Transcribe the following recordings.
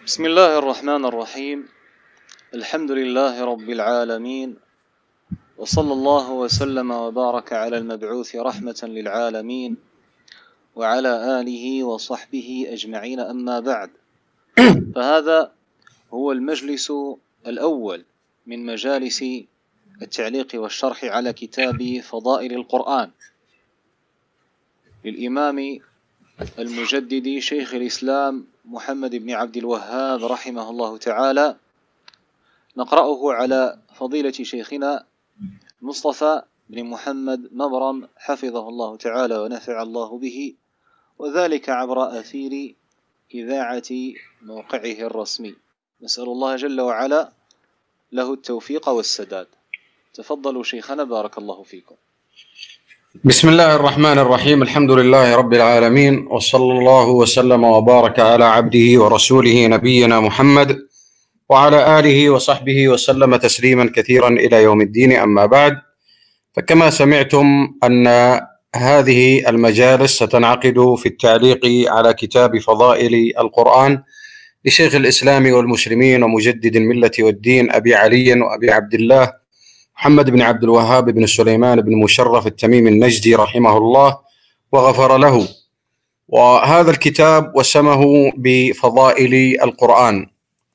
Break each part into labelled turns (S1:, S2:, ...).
S1: بسم الله الرحمن الرحيم. الحمد لله رب العالمين، وصلى الله وسلم وبارك على المبعوث رحمة للعالمين وعلى آله وصحبه أجمعين، أما بعد، فهذا هو المجلس الأول من مجالس التعليق والشرح على كتاب فضائل القرآن للإمام المجدد شيخ الإسلام محمد بن عبد الوهاب رحمه الله تعالى. نقرأه على فضيلة شيخنا مصطفى بن محمد مبرم حفظه الله تعالى ونفع الله به، وذلك عبر أثير إذاعة موقعه الرسمي. نسأل الله جل وعلا له التوفيق والسداد. تفضلوا شيخنا، بارك الله فيكم.
S2: بسم الله الرحمن الرحيم. الحمد لله رب العالمين، وصلى الله وسلم وبارك على عبده ورسوله نبينا محمد وعلى آله وصحبه وسلم تسليما كثيرا إلى يوم الدين، أما بعد، فكما سمعتم أن هذه المجالس ستنعقد في التعليق على كتاب فضائل القرآن لشيخ الإسلام والمسلمين ومجدد الملة والدين أبي علي وأبي عبد الله محمد بن عبد الوهاب بن سليمان بن مشرف التميمي النجدي رحمه الله وغفر له. وهذا الكتاب وسمه بفضائل القرآن،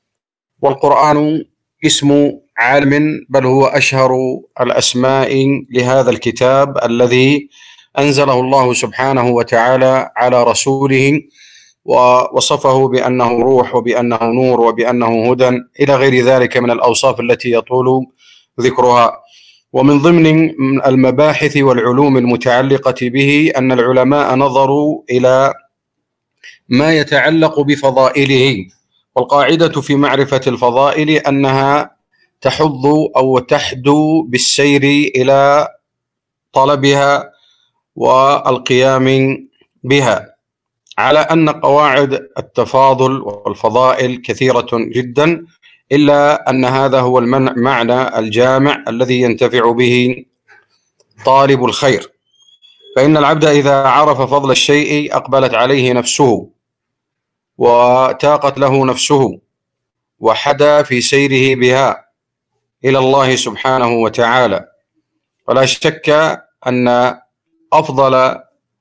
S2: والقرآن اسم عالم، بل هو أشهر الأسماء لهذا الكتاب الذي أنزله الله سبحانه وتعالى على رسوله، ووصفه بأنه روح وبأنه نور وبأنه هدى إلى غير ذلك من الأوصاف التي يطول ذكرها. ومن ضمن المباحث والعلوم المتعلقة به أن العلماء نظروا إلى ما يتعلق بفضائله، والقاعدة في معرفة الفضائل أنها تحض أو تحدو بالسير إلى طلبها والقيام بها، على أن قواعد التفاضل والفضائل كثيرة جدا، إلا أن هذا هو المعنى الجامع الذي ينتفع به طالب الخير. فإن العبد إذا عرف فضل الشيء أقبلت عليه نفسه وتاقت له نفسه وحدا في سيره بها إلى الله سبحانه وتعالى. ولا شك أن أفضل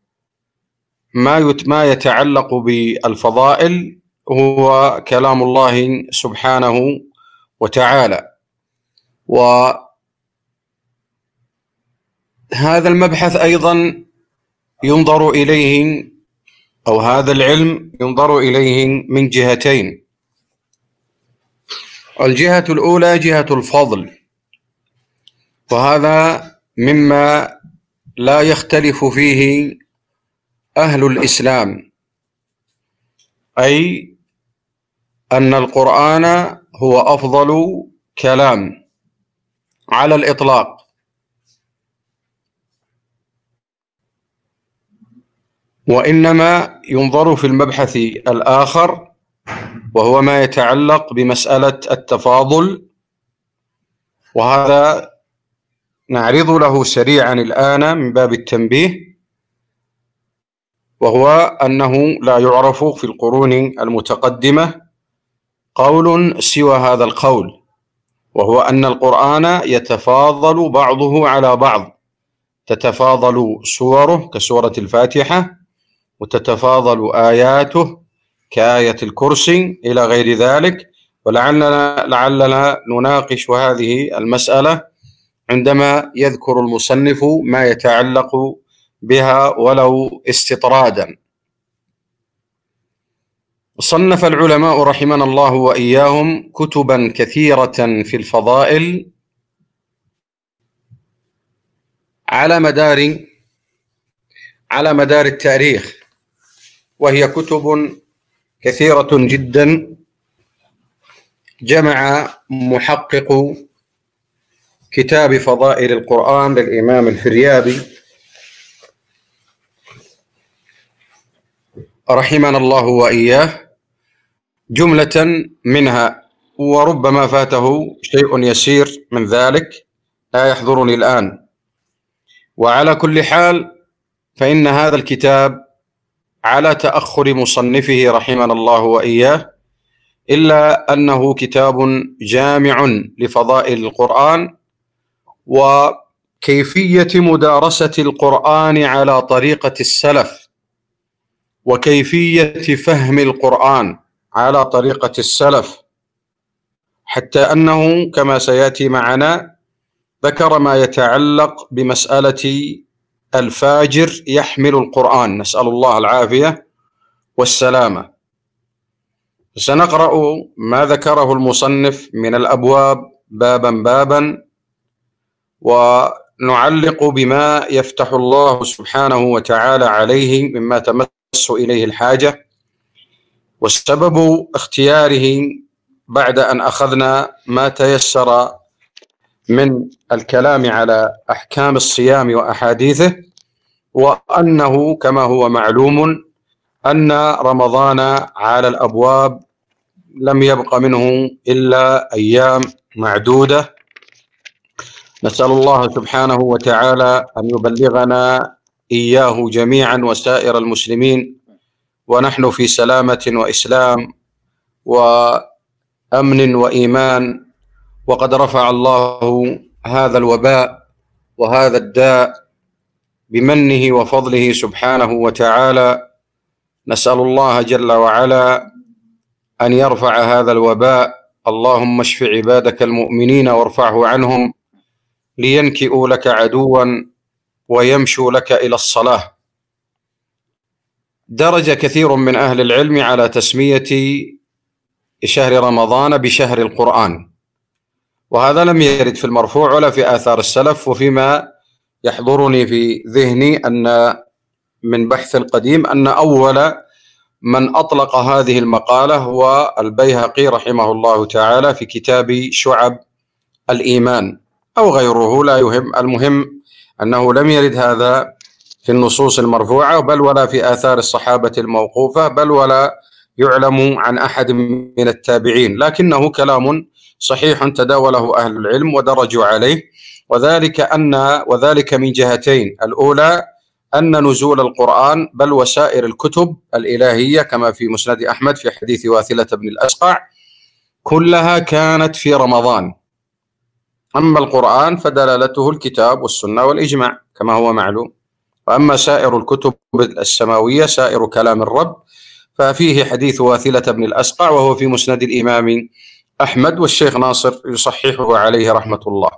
S2: ما يتعلق بالفضائل هو كلام الله سبحانه وتعالى. وهذا المبحث أيضا ينظر إليه، أو هذا العلم ينظر إليه من جهتين. الجهة الأولى جهة الفضل، وهذا مما لا يختلف فيه أهل الإسلام، أي أن القرآن هو أفضل كلام على الإطلاق. وإنما ينظر في المبحث الآخر، وهو ما يتعلق بمسألة التفاضل، وهذا نعرض له سريعا الآن من باب التنبيه، وهو أنه لا يعرف في القرون المتقدمة قول سوى هذا القول، وهو أن القرآن يتفاضل بعضه على بعض، تتفاضل سوره كسورة الفاتحة، وتتفاضل آياته كآية الكرسي إلى غير ذلك. ولعلنا نناقش هذه المسألة عندما يذكر المصنف ما يتعلق بها ولو استطرادا. صنف العلماء رحمنا الله وإياهم كتبا كثيرة في الفضائل على مدار التاريخ، وهي كتب كثيرة جدا. جمع محقق كتاب فضائل القرآن للإمام الفريابي رحمنا الله وإياه جملة منها، وربما فاته شيء يسير من ذلك لا يحضرني الآن. وعلى كل حال، فإن هذا الكتاب على تأخر مصنفه رحمنا الله وإياه إلا أنه كتاب جامع لفضائل القرآن وكيفية مدارسة القرآن على طريقة السلف، وكيفية فهم القرآن على طريقة السلف، حتى أنه كما سيأتي معنا ذكر ما يتعلق بمسألة الفاجر يحمل القرآن، نسأل الله العافية والسلامة. سنقرأ ما ذكره المصنف من الأبواب بابا بابا، ونعلق بما يفتح الله سبحانه وتعالى عليه مما تمس إليه الحاجة. والسبب اختياره بعد أن أخذنا ما تيسر من الكلام على أحكام الصيام وأحاديثه، وأنه كما هو معلوم أن رمضان على الأبواب لم يبق منه إلا أيام معدودة. نسأل الله سبحانه وتعالى أن يبلغنا إياه جميعا وسائر المسلمين ونحن في سلامة وإسلام وأمن وإيمان، وقد رفع الله هذا الوباء وهذا الداء بمنه وفضله سبحانه وتعالى. نسأل الله جل وعلا أن يرفع هذا الوباء. اللهم اشف عبادك المؤمنين وارفعه عنهم لينكئوا لك عدوا ويمشوا لك إلى الصلاة. درج كثير من أهل العلم على تسمية شهر رمضان بشهر القرآن، وهذا لم يرد في المرفوع ولا في آثار السلف. وفيما يحضرني في ذهني أن من بحث القديم أن أول من أطلق هذه المقالة هو البيهقي رحمه الله تعالى في كتاب شعب الإيمان أو غيره، لا يهم، المهم أنه لم يرد هذا في النصوص المرفوعة بل ولا في آثار الصحابة الموقوفة بل ولا يعلم عن أحد من التابعين، لكنه كلام صحيح تداوله أهل العلم ودرجوا عليه، وذلك من جهتين: الأولى أن نزول القرآن بل وسائر الكتب الإلهية كما في مسند أحمد في حديث واثلة بن الأسقع كلها كانت في رمضان، أما القرآن فدلالته الكتاب والسنة والإجماع كما هو معلوم، وأما سائر الكتب السماوية سائر كلام الرب ففيه حديث واثلة بن الأسقع وهو في مسند الإمام أحمد، والشيخ ناصر يصححه عليه رحمة الله.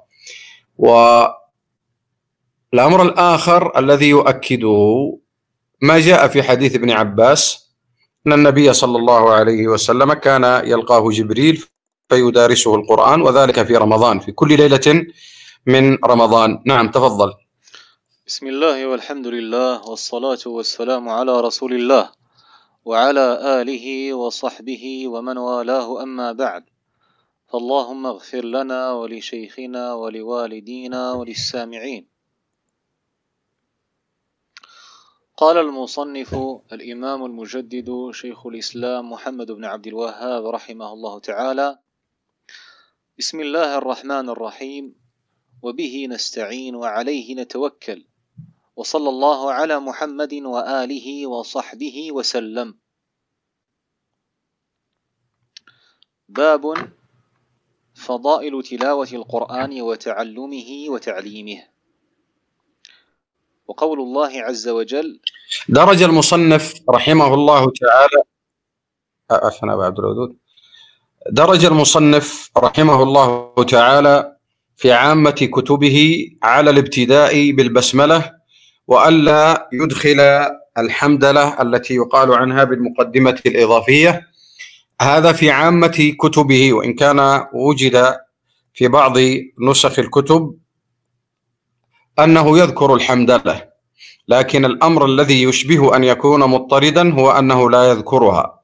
S2: والأمر الآخر الذي يؤكده ما جاء في حديث ابن عباس أن النبي صلى الله عليه وسلم كان يلقاه جبريل فيدارسه القرآن، وذلك في رمضان في كل ليلة من رمضان. نعم تفضل.
S1: بسم الله والحمد لله والصلاة والسلام على رسول الله وعلى آله وصحبه ومن والاه، أما بعد، فاللهم اغفر لنا ولشيخنا ولوالدينا وللسامعين. قال المصنف الإمام المجدد شيخ الإسلام محمد بن عبد الوهاب رحمه الله تعالى: بسم الله الرحمن الرحيم، وبه نستعين وعليه نتوكل، وصلى الله على محمد وآله وصحبه وسلم. باب فضائل تلاوة القرآن وتعلمه وتعليمه. وقول الله عز وجل:
S2: درج المصنف رحمه الله تعالى درج المصنف رحمه الله تعالى في عامة كتبه على الابتداء بالبسملة، وألا يدخل الحمدلة التي يقال عنها بالمقدمة الإضافية. هذا في عامة كتبه، وإن كان وجد في بعض نسخ الكتب أنه يذكر الحمدلة، لكن الأمر الذي يشبه أن يكون مضطردا هو أنه لا يذكرها.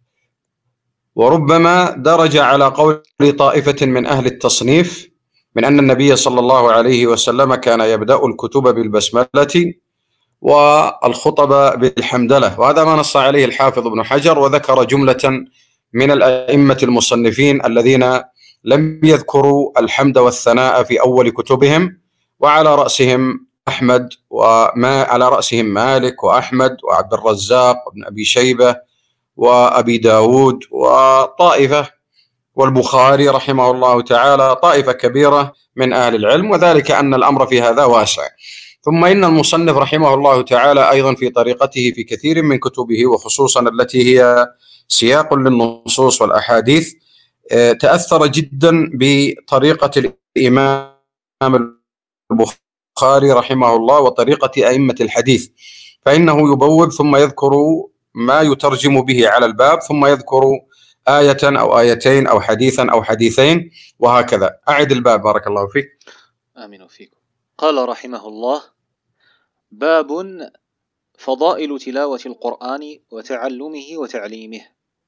S2: وربما درج على قول طائفة من أهل التصنيف من أن النبي صلى الله عليه وسلم كان يبدأ الكتب بالبسملة والخطب بالحمدلة، وهذا ما نص عليه الحافظ ابن حجر، وذكر جملة من الأئمة المصنفين الذين لم يذكروا الحمد والثناء في أول كتبهم، وعلى رأسهم أحمد، وما على رأسهم مالك وأحمد وعبد الرزاق وابن أبي شيبة وأبي داود وطائفة، والبخاري رحمه الله تعالى، طائفة كبيرة من أهل العلم، وذلك أن الأمر في هذا واسع. ثم إن المصنف رحمه الله تعالى أيضا في طريقته في كثير من كتبه، وخصوصا التي هي سياق للنصوص والأحاديث، تأثر جدا بطريقة الإمام البخاري رحمه الله وطريقة أئمة الحديث، فإنه يبوب ثم يذكر ما يترجم به على الباب، ثم يذكر آية أو آيتين أو حديثا أو حديثين، وهكذا. أعد الباب بارك الله فيك.
S1: آمين فيكم. قال رحمه الله: باب فضائل تلاوة القرآن وتعلمه وتعليمه.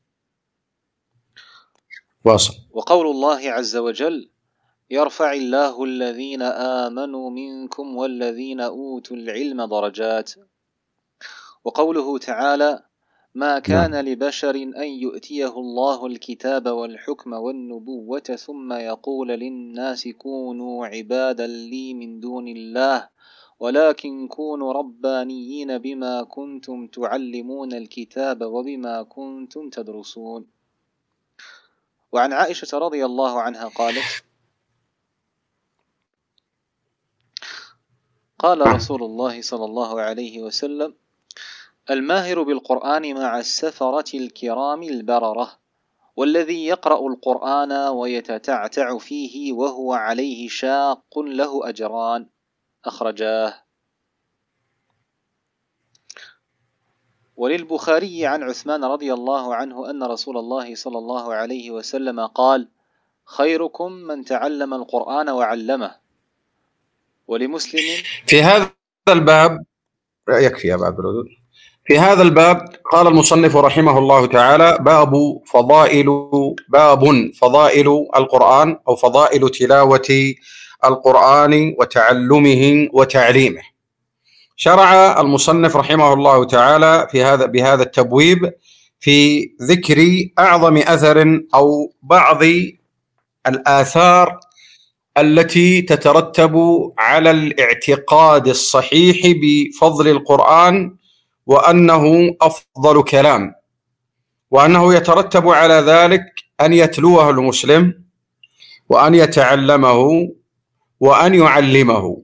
S2: واصل.
S1: وقول الله عز وجل: يرفع الله الذين آمنوا منكم والذين أوتوا العلم درجات. وقوله تعالى: ما كان لبشر أن يؤتيه الله الكتاب والحكم والنبوة ثم يقول للناس كونوا عبادا لي من دون الله ولكن كونوا ربانيين بما كنتم تعلمون الكتاب وبما كنتم تدرسون. وعن عائشة رضي الله عنها قالت: قال رسول الله صلى الله عليه وسلم: الماهر بالقرآن مع السفرة الكرام البررة، والذي يقرأ القرآن ويتتعتع فيه وهو عليه شاق له أجران. أخرجاه. وللبخاري عن عثمان رضي الله عنه أن رسول الله صلى الله عليه وسلم قال: خيركم من تعلم القرآن وعلمه. ولمسلم
S2: في هذا الباب يكفي يا بعد الردود. في هذا الباب قال المصنف رحمه الله تعالى: باب فضائل القرآن، أو فضائل تلاوة القرآن وتعلمه وتعليمه. شرع المصنف رحمه الله تعالى بهذا التبويب في ذكر أعظم أثر أو بعض الآثار التي تترتب على الاعتقاد الصحيح بفضل القرآن، وأنه أفضل كلام، وأنه يترتب على ذلك أن يتلوه المسلم وأن يتعلمه وأن يعلمه.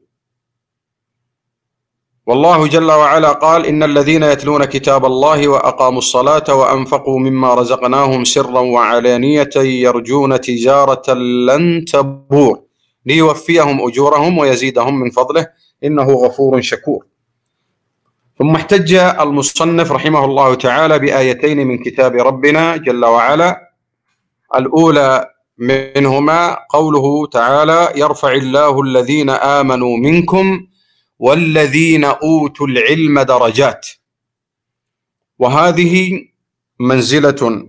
S2: والله جل وعلا قال: إن الذين يتلون كتاب الله وأقاموا الصلاة وأنفقوا مما رزقناهم سرا وعلانية يرجون تجارة لن تبور ليوفيهم أجورهم ويزيدهم من فضله إنه غفور شكور. ثم احتج المصنف رحمه الله تعالى بآيتين من كتاب ربنا جل وعلا. الأولى منهما قوله تعالى: يرفع الله الذين آمنوا منكم والذين أوتوا العلم درجات. وهذه منزلة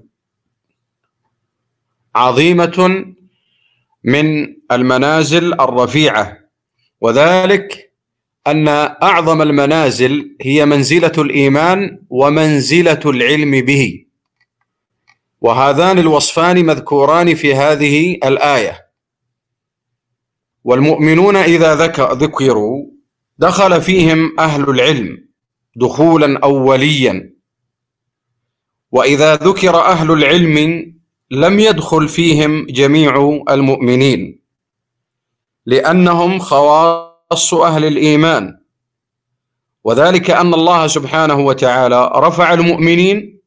S2: عظيمة من المنازل الرفيعة، وذلك أن أعظم المنازل هي منزلة الإيمان ومنزلة العلم به، وهذان الوصفان مذكوران في هذه الآية. والمؤمنون إذا ذكروا دخل فيهم أهل العلم دخولا أوليا، وإذا ذكر أهل العلم لم يدخل فيهم جميع المؤمنين، لأنهم خواص أهل الإيمان، وذلك أن الله سبحانه وتعالى رفع المؤمنين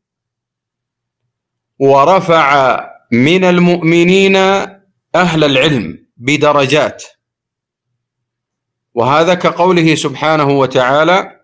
S2: ورفع من المؤمنين أهل العلم بدرجات. وهذا كقوله سبحانه وتعالى: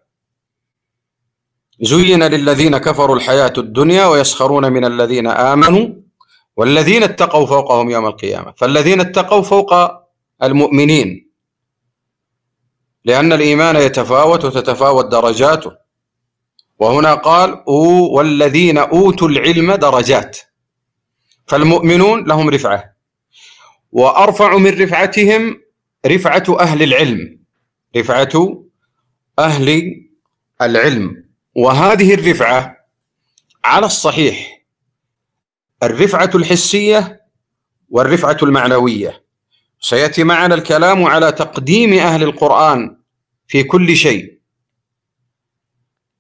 S2: زين للذين كفروا الحياة الدنيا ويسخرون من الذين آمنوا والذين اتقوا فوقهم يوم القيامة. فالذين اتقوا فوق المؤمنين، لأن الإيمان يتفاوت وتتفاوت درجاته. وهنا قال: والذين أوتوا العلم درجات. فالمؤمنون لهم رفعة، وأرفع من رفعتهم رفعة أهل العلم، رفعة أهل العلم. وهذه الرفعة على الصحيح الرفعة الحسية والرفعة المعنوية. سيأتي معنا الكلام على تقديم أهل القرآن في كل شيء.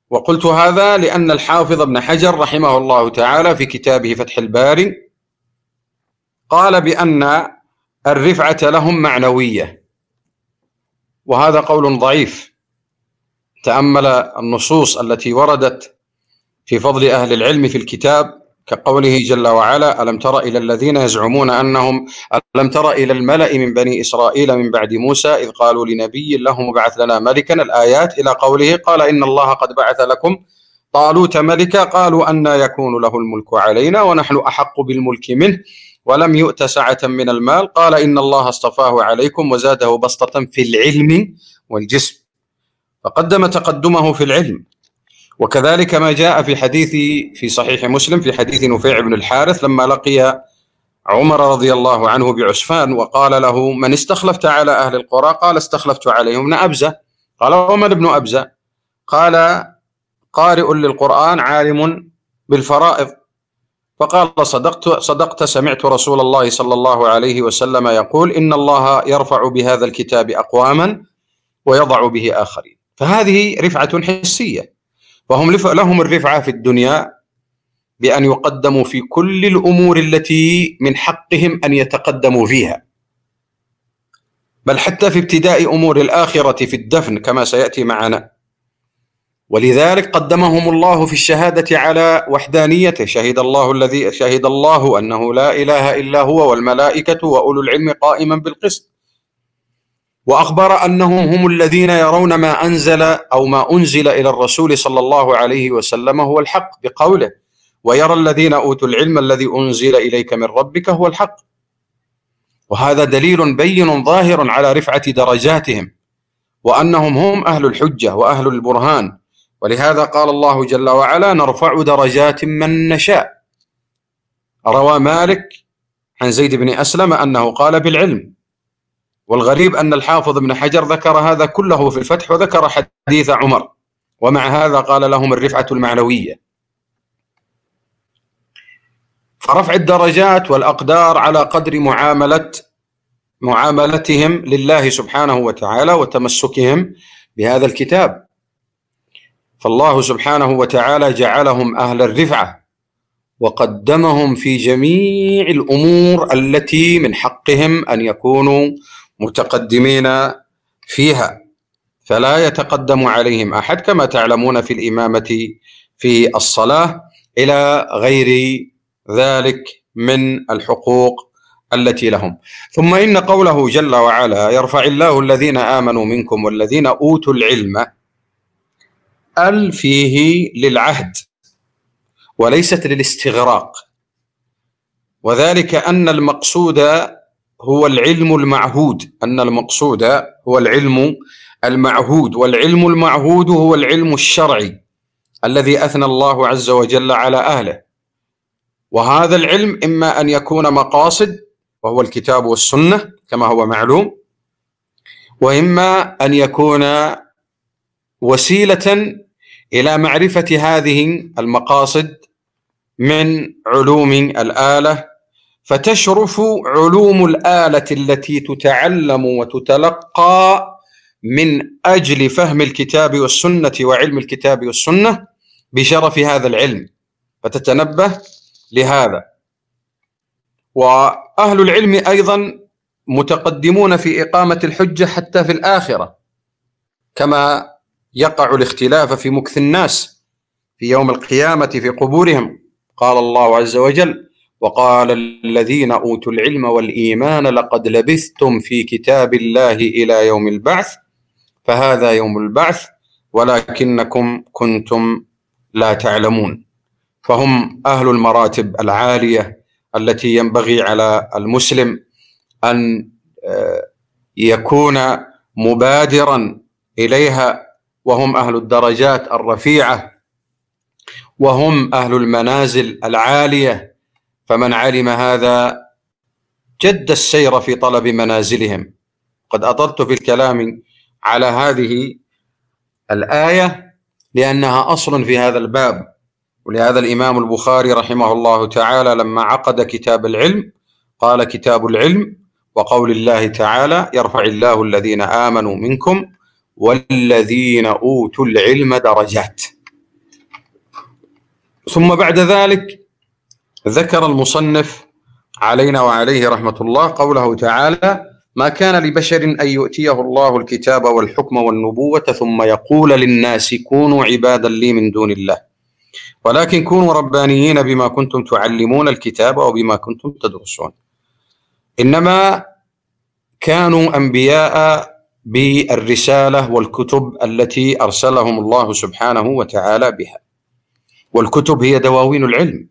S2: وقلت هذا لأن الحافظ ابن حجر رحمه الله تعالى في كتابه فتح الباري قال بأن الرفعة لهم معنوية، وهذا قول ضعيف. تأمل النصوص التي وردت في فضل أهل العلم في الكتاب كقوله جل وعلا: ألم تر إلى الذين يزعمون أنهم ألم تر إلى الملأ من بني إسرائيل من بعد موسى إذ قالوا لنبي لهم ابعث لنا ملكا، الآيات إلى قوله: قال إن الله قد بعث لكم طالوت ملكا قالوا أنى يكون له الملك علينا ونحن أحق بالملك منه ولم يؤت سعة من المال قال إن الله اصطفاه عليكم وزاده بسطة في العلم والجسم، فقدم تقدمه في العلم. وكذلك ما جاء في حديث في صحيح مسلم في حديث نفيع بن الحارث لما لقي عمر رضي الله عنه بعسفان وقال له: من استخلفت على أهل القرى؟ قال: استخلفت عليهم ابن أبزة. قال: ومن ابن أبزة؟ قال: قارئ للقرآن عالم بالفرائض. فقال: صدقت سمعت رسول الله صلى الله عليه وسلم يقول: إن الله يرفع بهذا الكتاب أقواما ويضع به آخرين. فهذه رفعة حسية، فهم لهم الرفعة في الدنيا بأن يقدموا في كل الأمور التي من حقهم أن يتقدموا فيها، بل حتى في ابتداء أمور الآخرة في الدفن كما سيأتي معنا. ولذلك قدمهم الله في الشهادة على وحدانيته: شهد الله أنه لا إله إلا هو والملائكة وأولو العلم قائما بالقسط. وأخبر أنهم هم الذين يرون ما أنزل إلى الرسول صلى الله عليه وسلم هو الحق بقوله: ويرى الذين أوتوا العلم الذي أنزل إليك من ربك هو الحق. وهذا دليل بين ظاهر على رفعة درجاتهم وأنهم هم أهل الحجة وأهل البرهان. ولهذا قال الله جل وعلا: نرفع درجات من نشاء. روى مالك عن زيد بن أسلم أنه قال بالعلم. والغريب أن الحافظ ابن حجر ذكر هذا كله في الفتح وذكر حديث عمر، ومع هذا قال لهم الرفعة المعنوية. فرفع الدرجات والأقدار على قدر معاملتهم لله سبحانه وتعالى وتمسكهم بهذا الكتاب. فالله سبحانه وتعالى جعلهم أهل الرفعة وقدمهم في جميع الأمور التي من حقهم أن يكونوا متقدمين فيها، فلا يتقدم عليهم أحد كما تعلمون في الإمامة في الصلاة إلى غير ذلك من الحقوق التي لهم. ثم إن قوله جل وعلا: يرفع الله الذين آمنوا منكم والذين أوتوا العلم، ال فيه للعهد وليست للاستغراق، وذلك أن المقصود هو العلم المعهود، والعلم المعهود هو العلم الشرعي الذي أثنى الله عز وجل على أهله. وهذا العلم إما أن يكون مقاصد وهو الكتاب والسنة كما هو معلوم، وإما أن يكون وسيلة إلى معرفة هذه المقاصد من علوم الآلة، فتشرف علوم الآلة التي تتعلم وتتلقى من أجل فهم الكتاب والسنة وعلم الكتاب والسنة بشرف هذا العلم، فتتنبه لهذا. وأهل العلم أيضا متقدمون في إقامة الحجة حتى في الآخرة، كما يقع الاختلاف في مكث الناس في يوم القيامة في قبورهم. قال الله عز وجل: وقال الذين أوتوا العلم والإيمان لقد لبثتم في كتاب الله إلى يوم البعث فهذا يوم البعث ولكنكم كنتم لا تعلمون. فهم أهل المراتب العالية التي ينبغي على المسلم أن يكون مبادرا إليها، وهم أهل الدرجات الرفيعة، وهم أهل المنازل العالية. فمن علم هذا جد السير في طلب منازلهم. قد أطلت في الكلام على هذه الآية لأنها أصل في هذا الباب، ولهذا الإمام البخاري رحمه الله تعالى لما عقد كتاب العلم قال: كتاب العلم وقول الله تعالى: يرفع الله الذين آمنوا منكم والذين أوتوا العلم درجات. ثم بعد ذلك ذكر المصنف علينا وعليه رحمة الله قوله تعالى: ما كان لبشر أن يؤتيه الله الكتاب والحكم والنبوة ثم يقول للناس كونوا عبادا لي من دون الله ولكن كونوا ربانيين بما كنتم تعلمون الكتاب وبما كنتم تدرسون. إنما كانوا أنبياء بالرسالة والكتب التي أرسلهم الله سبحانه وتعالى بها، والكتب هي دواوين العلم،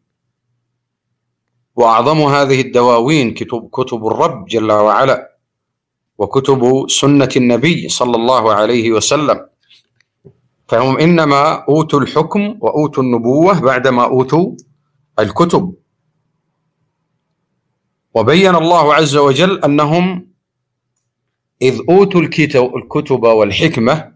S2: وأعظم هذه الدواوين كتب الرب جل وعلا وكتب سنة النبي صلى الله عليه وسلم، فهم إنما أوتوا الحكم وأوتوا النبوة بعدما أوتوا الكتب. وبين الله عز وجل أنهم إذ أوتوا الكتب والحكمة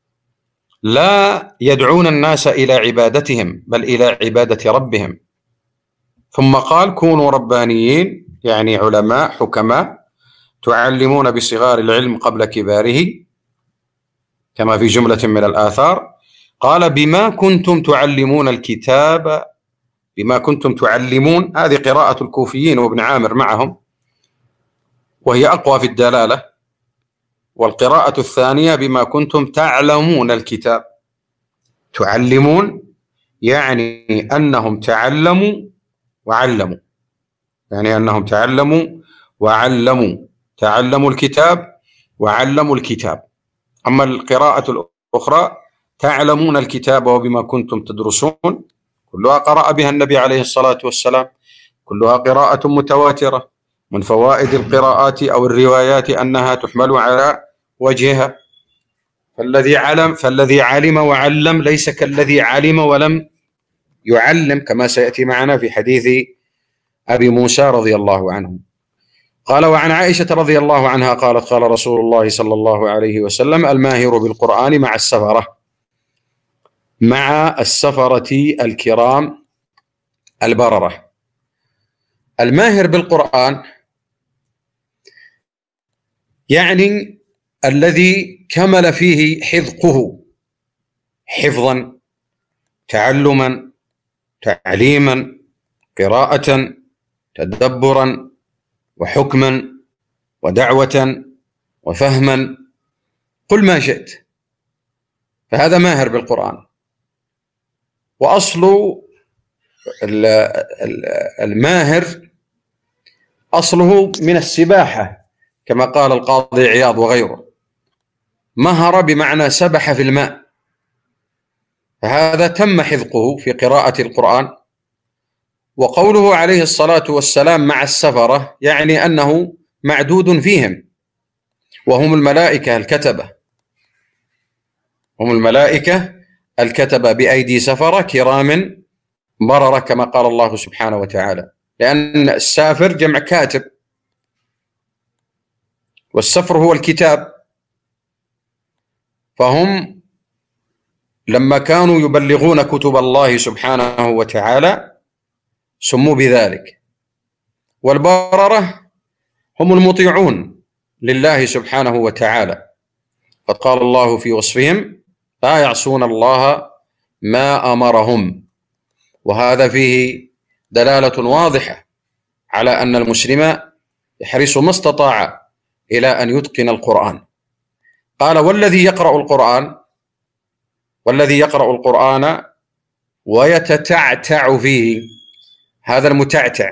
S2: لا يدعون الناس إلى عبادتهم بل إلى عبادة ربهم، ثم قال: كونوا ربانيين، يعني علماء حكماء تعلمون بصغار العلم قبل كباره، كما في جملة من الآثار. قال: بما كنتم تعلمون الكتاب، بما كنتم تعلمون، هذه قراءة الكوفيين وابن عامر معهم، وهي أقوى في الدلالة. والقراءة الثانية: بما كنتم تعلمون الكتاب. تعلمون يعني أنهم تعلموا وعلموا، يعني أنهم تعلموا وعلموا، تعلموا الكتاب وعلموا الكتاب. أما القراءة الأخرى: تعلمون الكتاب وبما كنتم تدرسون، كلها قرأ بها النبي عليه الصلاة والسلام، كلها قراءة متواترة. من فوائد القراءات أو الروايات أنها تحمل على وجهها، فالذي علم وعلم ليس كالذي علم ولم يعلم، كما سيأتي معنا في حديث أبي موسى رضي الله عنه. قال: وعن عائشة رضي الله عنها قالت: قال رسول الله صلى الله عليه وسلم: الماهر بالقرآن مع السفرة الكرام البررة. الماهر بالقرآن يعني الذي كمل فيه حذقه، حفظا، تعلما، تعليما، قراءة، تدبرا، وحكما، ودعوة، وفهما، قل ما شئت، فهذا ماهر بالقرآن. وأصل الماهر أصله من السباحة، كما قال القاضي عياض وغيره، مهر بمعنى سبح في الماء، فهذا تم حذقه في قراءة القرآن. وقوله عليه الصلاة والسلام مع السفرة يعني أنه معدود فيهم، وهم الملائكة الكتبة، هم الملائكة الكتبة بأيدي سفرة كرام بررة، كما قال الله سبحانه وتعالى، لأن السافر جمع كاتب، والسفر هو الكتاب. فهم لما كانوا يبلغون كتب الله سبحانه وتعالى سموا بذلك. والبررة هم المطيعون لله سبحانه وتعالى، قد قال الله في وصفهم: لا يعصون الله ما أمرهم. وهذا فيه دلالة واضحة على أن المسلم يحرص ما استطاع إلى أن يتقن القرآن. قال: والذي يقرأ القرآن ويتتعتع فيه، هذا المتعتع،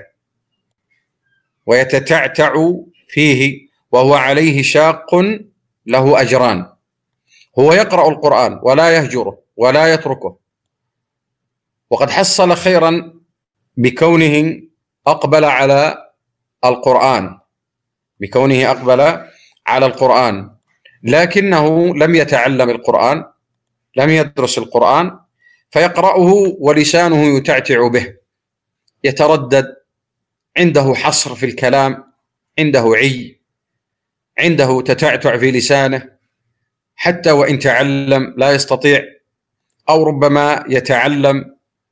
S2: ويتتعتع فيه وهو عليه شاق له أجران. هو يقرأ القرآن ولا يهجره ولا يتركه، وقد حصل خيرا بكونه أقبل على القرآن، لكنه لم يتعلم القرآن، لم يدرس القرآن، فيقرأه ولسانه يتعتع به، يتردد، عنده حصر في الكلام، عنده عي، عنده تتعتع في لسانه، حتى وإن تعلم لا يستطيع، أو ربما يتعلم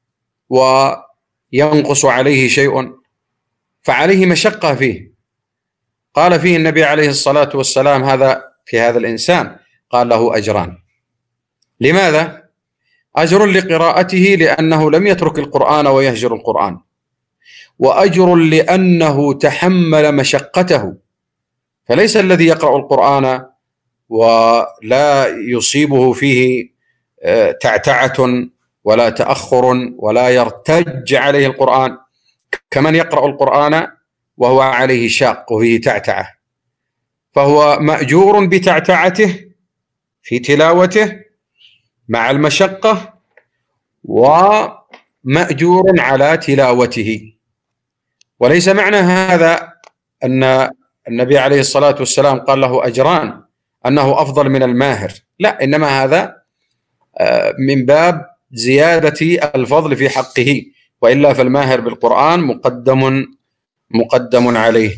S2: وينقص عليه شيء، فعليه مشقة فيه. قال فيه النبي عليه الصلاة والسلام في هذا الإنسان قال له أجران. لماذا؟ أجر لقراءته لأنه لم يترك القرآن ويهجر القرآن، وأجر لأنه تحمل مشقته. فليس الذي يقرأ القرآن ولا يصيبه فيه تعتعة ولا تأخر ولا يرتج عليه القرآن كمن يقرأ القرآن وهو عليه شاق وفيه تعتعة، فهو مأجور بتعتعته في تلاوته مع المشقة، ومأجور على تلاوته. وليس معنى هذا أن النبي عليه الصلاة والسلام قال له أجران أنه أفضل من الماهر، لا، إنما هذا من باب زيادة الفضل في حقه، وإلا فالماهر بالقرآن مقدم عليه.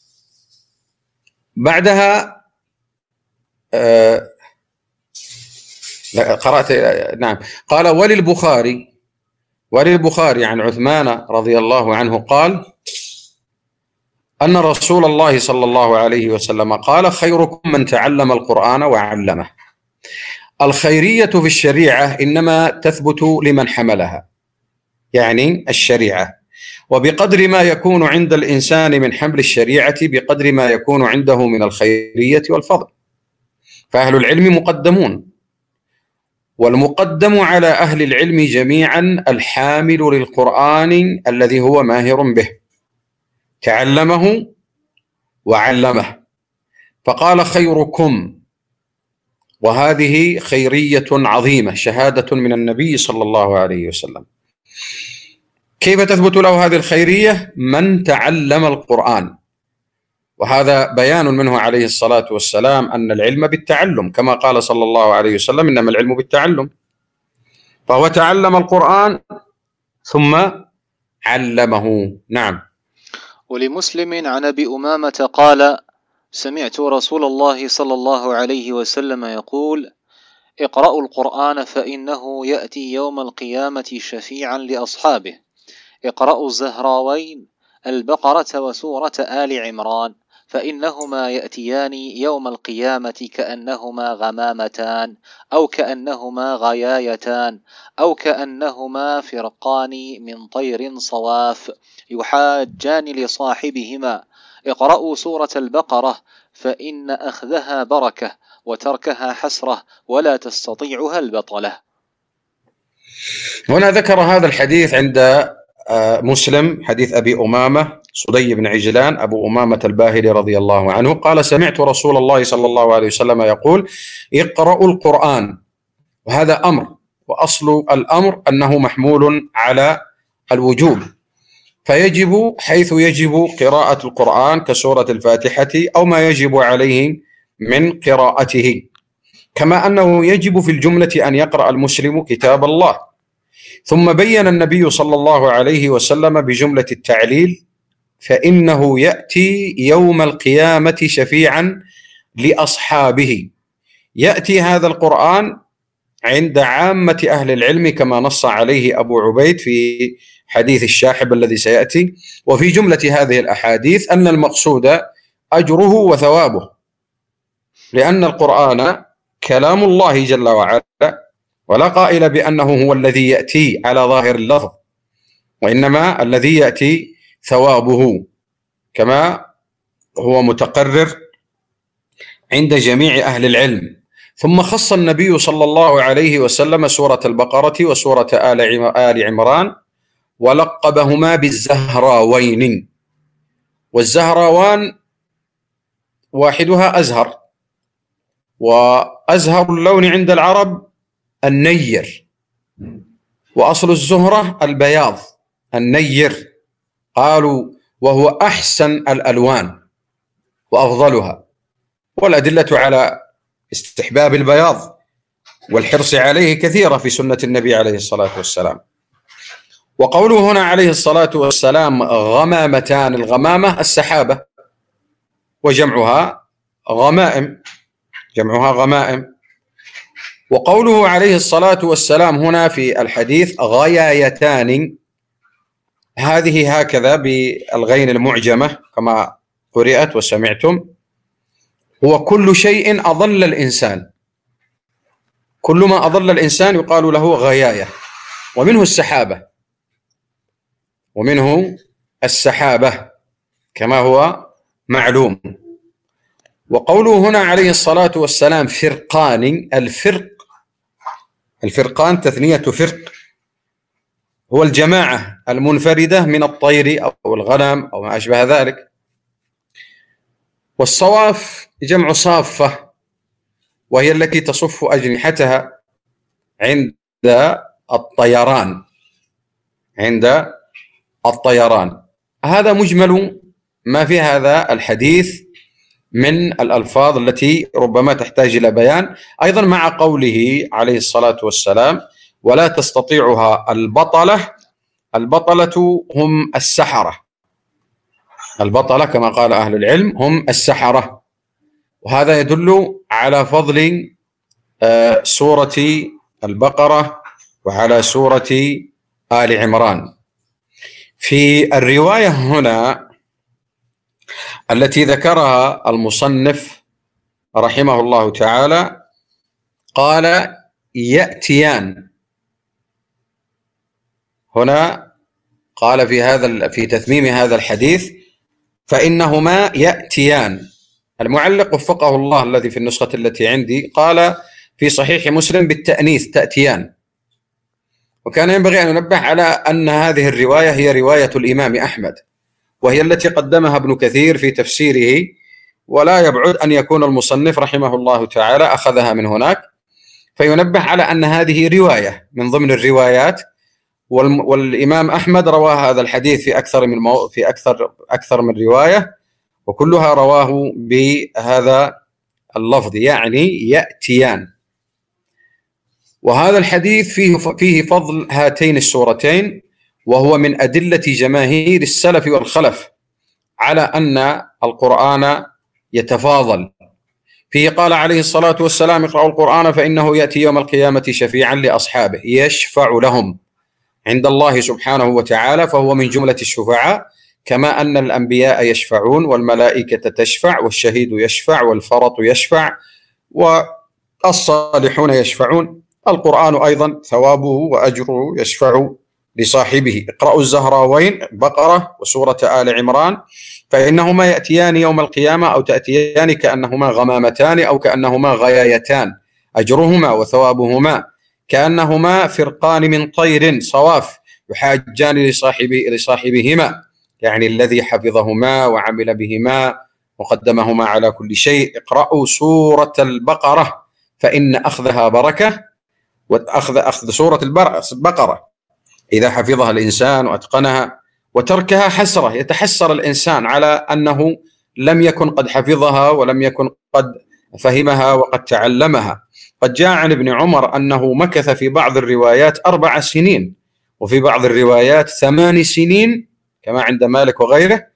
S2: بعدها قرأت، نعم، قال وللبخاري عن عثمان رضي الله عنه قال أن رسول الله صلى الله عليه وسلم قال: خيركم من تعلم القرآن وعلمه. الخيرية في الشريعة إنما تثبت لمن حملها، يعني الشريعة، وبقدر ما يكون عند الإنسان من حمل الشريعة بقدر ما يكون عنده من الخيرية والفضل. فأهل العلم مقدمون، والمقدم على أهل العلم جميعا الحامل للقرآن الذي هو ماهر به، تعلمه وعلمه. فقال: خيركم، وهذه خيرية عظيمة، شهادة من النبي صلى الله عليه وسلم. كيف تثبت له هذه الخيرية؟ من تعلم القرآن، وهذا بيان منه عليه الصلاة والسلام أن العلم بالتعلم، كما قال صلى الله عليه وسلم: إنما العلم بالتعلم. فهو تعلم القرآن ثم علمه. نعم.
S1: ولمسلم عن أبي أمامة قال: سمعت رسول الله صلى الله عليه وسلم يقول: اقرأوا القرآن فإنه يأتي يوم القيامة شفيعا لأصحابه. اقرأوا الزهراوين البقرة وسورة آل عمران، فإنهما يأتيان يوم القيامة كأنهما غمامتان، أو كأنهما غيايتان، أو كأنهما فرقان من طير صواف، يحاجان لصاحبهما: اقرأوا سورة البقرة فإن أخذها بركة وتركها حسرة ولا تستطيعها البطلة.
S2: هنا ذكر هذا الحديث عند مسلم، حديث أبي أمامة صدي بن عجلان أبو أمامة الباهلي رضي الله عنه قال: سمعت رسول الله صلى الله عليه وسلم يقول: اقرأوا القرآن. وهذا أمر، وأصل الأمر أنه محمول على الوجوب، فيجب حيث يجب قراءة القرآن كسورة الفاتحة أو ما يجب عليه من قراءته، كما أنه يجب في الجملة أن يقرأ المسلم كتاب الله. ثم بين النبي صلى الله عليه وسلم بجملة التعليل: فإنه يأتي يوم القيامة شفيعا لأصحابه. يأتي هذا القرآن عند عامة أهل العلم كما نص عليه أبو عبيد في حديث الشاحب الذي سيأتي. وفي جملة هذه الأحاديث أن المقصود أجره وثوابه، لأن القرآن كلام الله جل وعلا، ولا قائل بأنه هو الذي يأتي على ظاهر اللفظ، وإنما الذي يأتي ثوابه كما هو متقرر عند جميع أهل العلم. ثم خص النبي صلى الله عليه وسلم سورة البقرة وسورة آل عمران ولقبهما بالزهراوين. والزهراوان واحدها أزهر، وأزهر اللون عند العرب النير، وأصل الزهرة البياض النير، قالوا وهو أحسن الألوان وأفضلها، والأدلة على استحباب البياض والحرص عليه كثيرة في سنة النبي عليه الصلاة والسلام. وقوله هنا عليه الصلاة والسلام غمامتان، الغمامة السحابة وجمعها غمائم، جمعها غمائم. وقوله عليه الصلاة والسلام هنا في الحديث غيايتان، هذه هكذا بالغين المعجمة كما قرئت وسمعتم، هو كل شيء أضل الإنسان، كل ما أضل الإنسان يقال له غياية، ومنه السحابة كما هو معلوم. وقوله هنا عليه الصلاة والسلام فرقان، الفرقان تثنية فرق، هو الجماعة المنفردة من الطير أو الغنم أو ما أشبه ذلك. والصواف جمع صافة، وهي التي تصف أجنحتها عند الطيران. هذا مجمل ما في هذا الحديث من الألفاظ التي ربما تحتاج إلى بيان، أيضا مع قوله عليه الصلاة والسلام ولا تستطيعها البطلة هم السحرة، البطلة كما قال أهل العلم هم السحرة. وهذا يدل على فضل سورة البقرة وعلى سورة آل عمران. في الرواية هنا التي ذكرها المصنف رحمه الله تعالى قال يأتيان، هنا قال في تتميم هذا الحديث فإنهما يأتيان. المعلق وفقه الله الذي في النسخة التي عندي قال في صحيح مسلم بالتأنيث تأتيان، وكان ينبغي أن ننبه على أن هذه الرواية هي رواية الإمام أحمد، وهي التي قدمها ابن كثير في تفسيره، ولا يبعد أن يكون المصنف رحمه الله تعالى أخذها من هناك، فينبه على أن هذه رواية من ضمن الروايات. والإمام أحمد روى هذا الحديث في أكثر من رواية، وكلها رواه بهذا اللفظ يعني يأتيان. وهذا الحديث فيه فضل هاتين السورتين، وهو من أدلة جماهير السلف والخلف على أن القرآن يتفاضل. فيه قال عليه الصلاة والسلام اقرأوا القرآن فإنه يأتي يوم القيامة شفيعا لأصحابه يشفع لهم عند الله سبحانه وتعالى، فهو من جملة الشفعاء، كما أن الأنبياء يشفعون والملائكة تشفع والشهيد يشفع والفرط يشفع والصالحون يشفعون. القرآن أيضا ثوابه وأجره يشفع لصاحبه. اقرأوا الزهراوين بقرة وسورة آل عمران فإنهما يأتيان يوم القيامة أو تأتيان كأنهما غمامتان أو كأنهما غيايتان، أجرهما وثوابهما كأنهما فرقان من طير صواف يحاجان لصاحبهما، يعني الذي حفظهما وعمل بهما وقدمهما على كل شيء. اقرأوا سورة البقرة فإن أخذها بركة، وأخذ سورة البقرة إذا حفظها الإنسان وأتقنها، وتركها حسرة، يتحسر الإنسان على أنه لم يكن قد حفظها ولم يكن قد فهمها وقد تعلمها. قد جاء عن ابن عمر أنه مكث في بعض الروايات 4 سنين وفي بعض الروايات 8 سنين كما عند مالك وغيره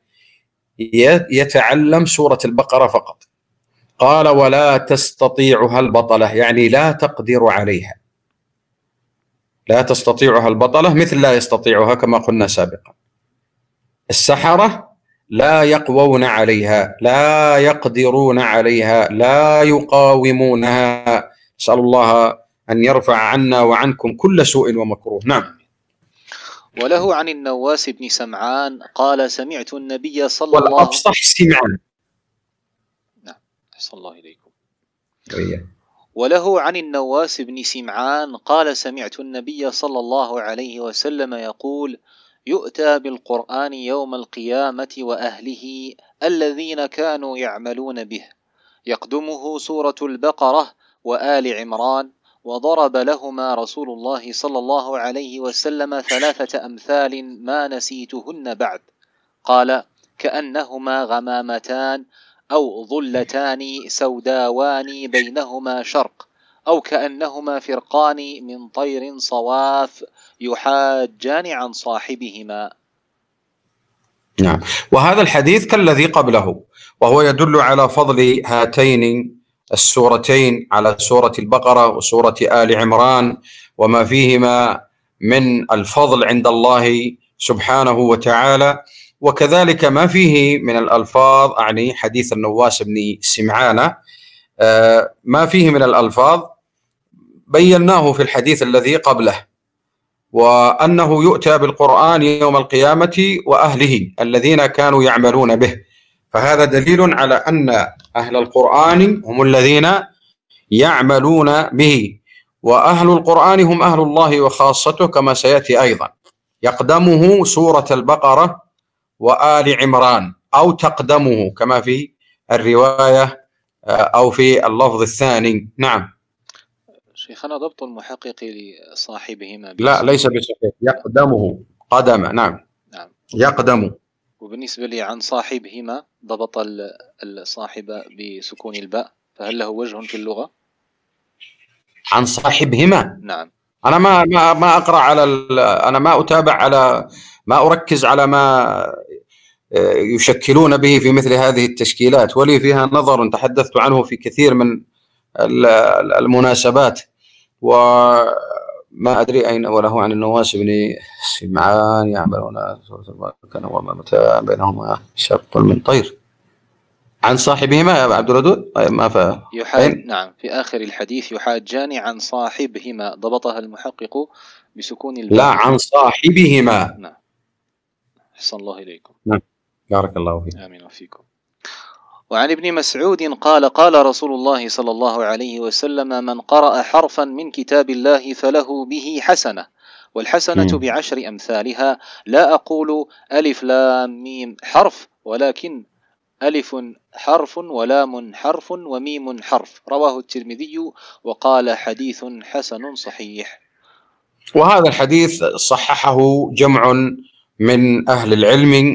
S2: يتعلم سورة البقرة فقط. قال ولا تستطيعها البطلة، يعني لا تقدر عليها، لا تستطيعها البطلة مثل لا يستطيعها كما قلنا سابقا. السحرة لا يقوون عليها، لا يقدرون عليها، لا يقاومونها. نسأل الله أن يرفع عنا وعنكم كل سوء ومكروه. نعم.
S1: وله عن النواس بن سمعان قال سمعت النبي صلى الله عليه وسلم،
S2: والأفصح سمعان.
S1: نعم أحسن الله إليكم. وله عن النواس بن سمعان قال سمعت النبي صلى الله عليه وسلم يقول يؤتى بالقرآن يوم القيامة وأهله الذين كانوا يعملون به، يقدمه سورة البقرة وآل عمران، وضرب لهما رسول الله صلى الله عليه وسلم 3 أمثال ما نسيتهن بعد، قال كأنهما غمامتان أو ظلتان سوداوان بينهما شرق، أو كأنهما فرقان من طير صواف يحاجان عن صاحبهما.
S2: نعم. وهذا الحديث كالذي قبله، وهو يدل على فضل هاتين السورتين على سورة البقرة وسورة آل عمران، وما فيهما من الفضل عند الله سبحانه وتعالى، وكذلك ما فيه من الألفاظ، يعني حديث النواس بن سمعان ما فيه من الألفاظ بيناه في الحديث الذي قبله، وأنه يؤتى بالقرآن يوم القيامة وأهله الذين كانوا يعملون به، فهذا دليل على أن أهل القرآن هم الذين يعملون به، وأهل القرآن هم أهل الله وخاصته كما سيأتي أيضا. يقدمه سورة البقرة وآل عمران، أو تقدمه كما في الرواية أو في اللفظ الثاني. نعم.
S1: شيخنا، ضبط المحقق لصاحبهما
S2: لا، ليس بصحيح، يقدمه، قدم. نعم. يقدم.
S1: وبالنسبة لي عن صاحبهما ضبط الصاحب بسكون الباء، فهل له وجه في اللغة؟
S2: عن صاحبهما.
S1: نعم.
S2: أنا ما أقرأ على أنا ما أتابع على، ما أركز على ما يشكلون به في مثل هذه التشكيلات، ولي فيها نظر تحدثت عنه في كثير من المناسبات، وما أدري أين وله عن النواس بن سمعان يعملون سورة البقرة وما متى بينهما شرط من طير. عن صاحبهما يا عبد الودود ما
S1: نعم، في آخر الحديث يحاجان عن صاحبهما، ضبطها المحقق بسكون الباء.
S2: لا، عن صاحبهما.
S1: نعم. أحسن الله إليكم.
S2: نعم، بارك الله فيك.
S1: آمين وفيكم. وعن ابن مسعود قال: قال رسول الله صلى الله عليه وسلم: من قرأ حرفا من كتاب الله فله به حسنة، والحسنة بعشر أمثالها، لا أقول ألف لام ميم حرف، ولكن ألف حرف ولام حرف وميم حرف. رواه الترمذي وقال: حديث حسن صحيح.
S2: وهذا الحديث صححه جمع من أهل العلم،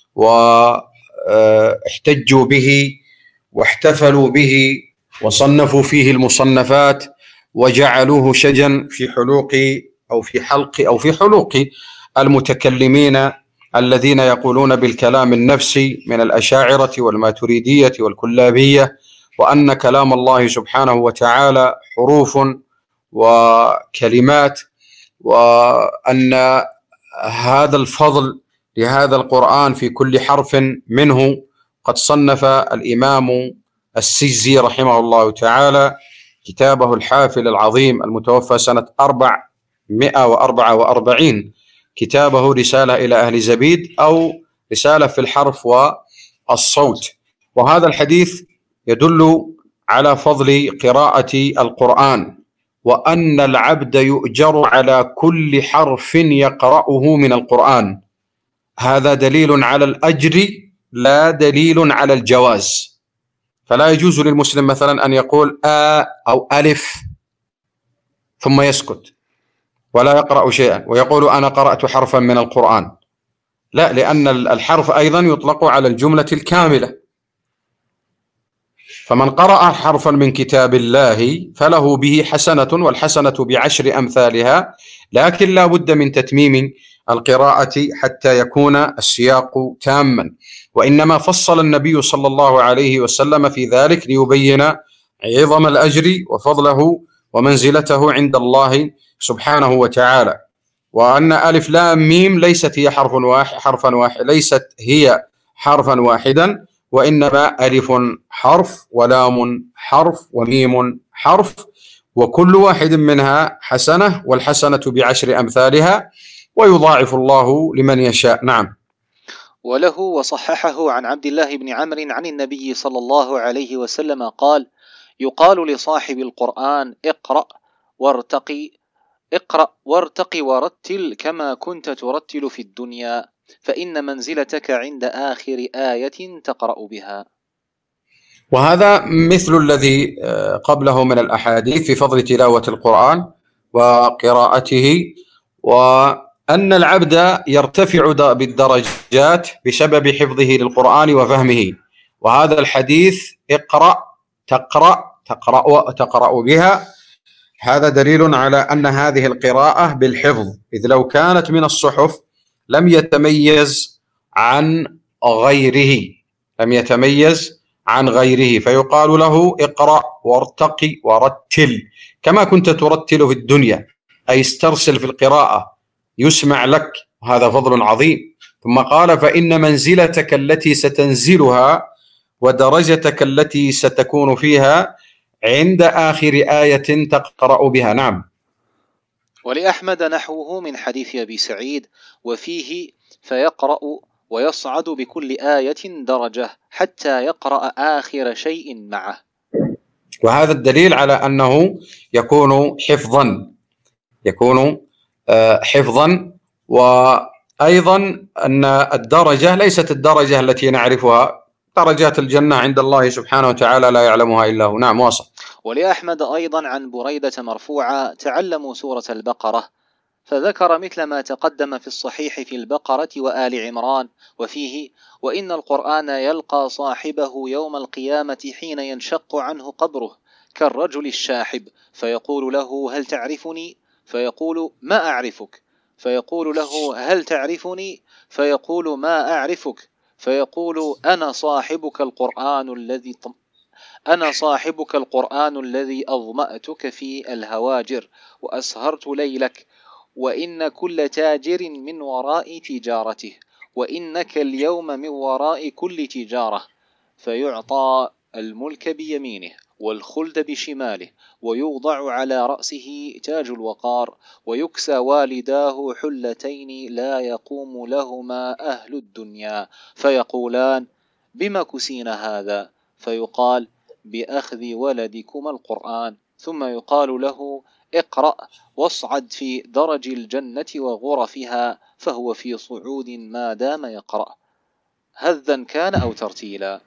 S2: واحتجوا به واحتفلوا به وصنفوا فيه المصنفات، وجعلوه شجا في حلوق أو في حلوق المتكلمين الذين يقولون بالكلام النفسي من الأشاعرة والماتريدية والكلابية، وأن كلام الله سبحانه وتعالى حروف وكلمات، وأن هذا الفضل لهذا القرآن في كل حرف منه. قد صنف الإمام السجزي رحمه الله تعالى كتابه الحافل العظيم المتوفى سنة 444، كتابه رسالة إلى أهل زبيد، أو رسالة في الحرف والصوت. وهذا الحديث يدل على فضل قراءة القرآن، وأن العبد يؤجر على كل حرف يقرأه من القرآن. هذا دليل على الأجر لا دليل على الجواز. فلا يجوز للمسلم مثلا أن يقول أو ألف ثم يسكت ولا يقرأ شيئا ويقول أنا قرأت حرفا من القرآن، لا، لأن الحرف أيضا يطلق على الجملة الكاملة. فمن قرأ حرفا من كتاب الله فله به حسنة، والحسنة بعشر أمثالها، لكن لا بد من تتميم القراءة حتى يكون السياق تاما. وإنما فصل النبي صلى الله عليه وسلم في ذلك ليبين عظم الأجر وفضله ومنزلته عند الله سبحانه وتعالى، وأن ألف لام ميم ليست هي ليست هي حرفا واحدا، وإنما ألف حرف ولام حرف وميم حرف، وكل واحد منها حسنة، والحسنة بعشر أمثالها، ويضاعف الله لمن يشاء. نعم.
S1: وله وصححه عن عبد الله بن عمرو عن النبي صلى الله عليه وسلم قال: يقال لصاحب القرآن: اقرأ وارتقي ورتل كما كنت ترتل في الدنيا، فإن منزلتك عند آخر آية تقرأ بها.
S2: وهذا مثل الذي قبله من الأحاديث في فضل تلاوة القرآن وقراءته، وأن العبد يرتفع بالدرجات بسبب حفظه للقرآن وفهمه. وهذا الحديث اقرأ تقرأ بها، هذا دليل على أن هذه القراءة بالحفظ، إذ لو كانت من الصحف لم يتميز عن غيره، فيقال له اقرأ وارتقي ورتل كما كنت ترتل في الدنيا، أي استرسل في القراءة يسمع لك، هذا فضل عظيم. ثم قال: فإن منزلتك التي ستنزلها ودرجتك التي ستكون فيها عند آخر آية تقرأ بها. نعم.
S1: ولأحمد نحوه من حديث أبي سعيد وفيه فيقرأ ويصعد بكل آية درجة حتى يقرأ آخر شيء معه.
S2: وهذا الدليل على أنه يكون حفظا، وأيضا أن الدرجة ليست الدرجة التي نعرفها، درجات الجنة عند الله سبحانه وتعالى لا يعلمها إلا هو. نعم، واصل.
S1: ولأحمد أيضا عن بريدة مرفوعة تعلموا سورة البقرة، فذكر مثل ما تقدم في الصحيح في البقرة وآل عمران، وفيه وإن القرآن يلقى صاحبه يوم القيامة حين ينشق عنه قبره كالرجل الشاحب، فيقول له هل تعرفني؟ فيقول ما أعرفك. فيقول له هل تعرفني؟ فيقول ما أعرفك. فيقول أنا صاحبك القرآن الذي أظمأتك في الهواجر وأسهرت ليلك، وإن كل تاجر من وراء تجارته، وإنك اليوم من وراء كل تجارة. فيعطى الملك بيمينه والخلد بشماله، ويوضع على رأسه تاج الوقار، ويكسى والداه حلتين لا يقوم لهما أهل الدنيا، فيقولان بما كسين هذا؟ فيقال بأخذ ولدكما القرآن. ثم يقال له اقرأ واصعد في درج الجنة وغرفها، فهو في صعود ما دام يقرأ، هذا كان أو ترتيلا.